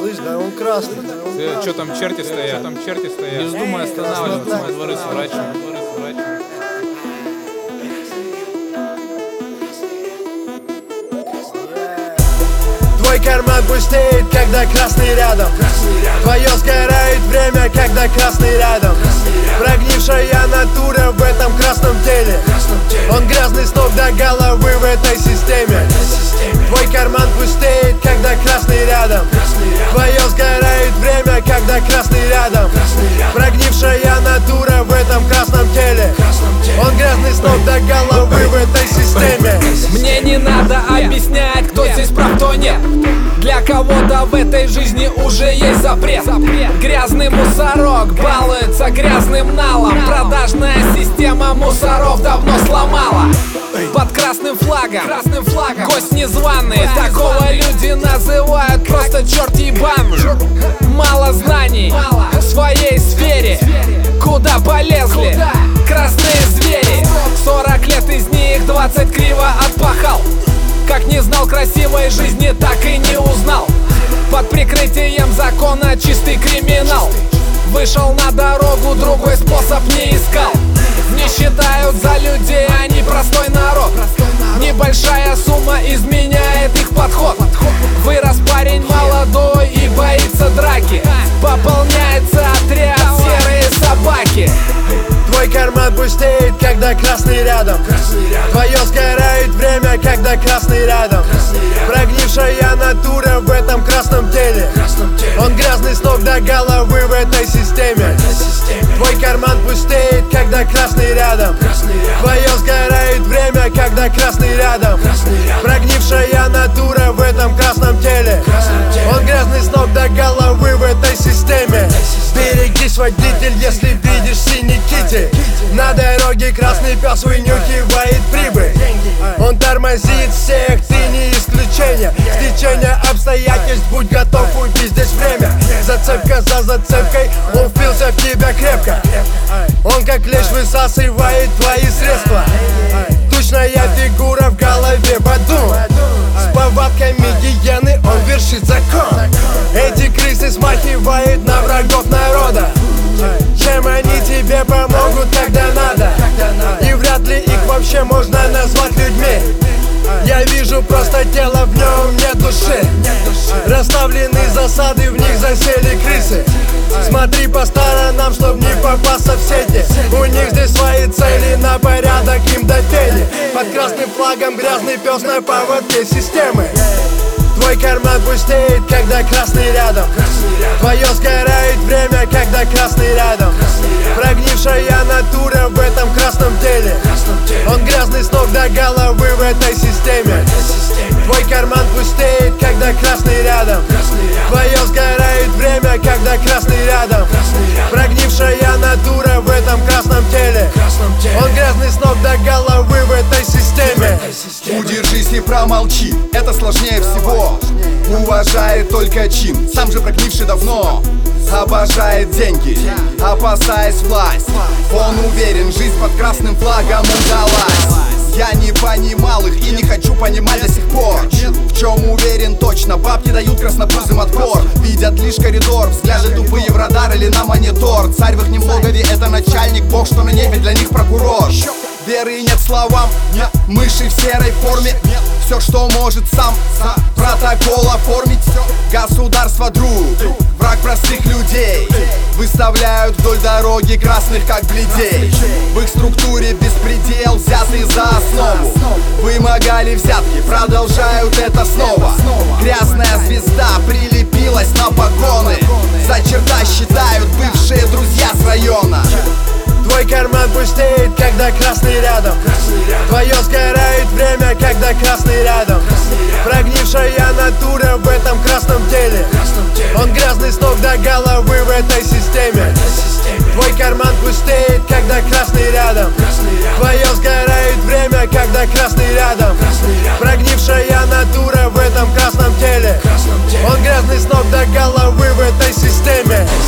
Слышь, да он красный. Что там черти стоят? Не вздумай останавливаться, мои дворы сворачивают. Твой карман пустеет, когда красный рядом. Твое сгорает время, когда красный рядом. Прогнившая натура в этом красном теле. Он грязный с ног до головы в этой системе. Твой карман пустеет, когда красный рядом. Твое сгорает время, когда красный рядом. Прогнившая натура в этом красном теле. Он грязный с ног до головы в этой системе. Мне не надо объяснять, кто здесь прав, кто нет. Для кого-то в этой жизни уже есть запрет. Грязный мусорок балуется грязным налом. Продажная система мусоров давно сломала. Под красным флагом гость незваный. Такого люди называют просто черт ебаный. Мало знаний в своей сфере. Куда полезли красные звери? 40 лет из них 20 криво отпахал. Как не знал красивой жизни, так и не узнал. Под прикрытием закона чистый криминал. Вышел на дорогу, другой способ не искал. Не считают за людей, они простой народ. Небольшая сумма изменяет их подход. Вырос парень молодой и боится драки. Пополняется отряд серые собаки. Твой карман пустеет, когда красный рядом. Твое сгорает время, когда красный рядом. Прогнившая натура в этом красном теле. Он грязный с ног до головы в этой системе. Твой карман пустеет, когда красный рядом. Твое сгорает время, когда красный рядом. Прогнившая натура в этом красном теле. Он грязный с ног до головы в этой системе. Берегись, водитель, если видишь синий китель. На дороге красный пес вынюхивает прибыль. Он тормозит всех, ты не исключение. Стечение обстоятельств, будь готов убить здесь время. Зацепка за зацепкой, он впился в тебя крепко. Он как лещ высасывает твои средства. Тучная фигура в голове подумай. С повадками гиены он вершит закон. Эти крысы смахивают на врагов народа. Чем они тебе помогут, когда надо? И вряд ли их вообще можно назвать людьми. Я вижу просто тело, в нем нет души. Расставлены засады, в них засели крысы. Смотри по сторонам, чтоб не попасться в сети. У них здесь свои цели, на порядок им до пени. Под красным флагом грязный пес на поводке системы. Твой карман пустеет, когда красный рядом. Твое сгорает время, когда красный рядом. Прогнившая натура в этом красном теле. Он грязный с ног до головы в этой системе. Твой карман пустеет, когда красный рядом. Твое сгорает время, когда красный рядом. Прогнившая натура в этом красном теле. Он грязный с ног до головы в этой системе. Удержись и промолчи, это сложнее всего. Уважает только чин, сам же прогнивший давно. Обожает деньги, опасаясь власть. Он уверен, жизнь под красным флагом удалась. Я не понимал их и не хочу понимать до сих пор. В чем уверен точно, бабки дают краснопузым отпор. Видят лишь коридор, взгляды тупые в радар или на монитор. Царь в их логове — это начальник, бог, что на небе для них прокурор. Веры нет словам, мыши в серой форме. Все, что может сам протокол оформить. Государство друг, враг простых людей. Выставляют вдоль дороги красных как бледей. В их структуре беспредел, взятый за основу. Вымогали взятки, продолжают это снова. Грязная звезда прилепилась на погоны. За черта считают бывшие друзья с района. Твой карман пустеет, когда красный рядом. Твое сгорает время, когда красный рядом. Прогнившая натура в этом красном теле. Он грязный с ног до головы в этой системе. Твой карман пустеет, когда красный рядом. Твое сгорает время, когда красный рядом. Прогнившая натура в этом красном теле. Он грязный с ног до головы в этой системе.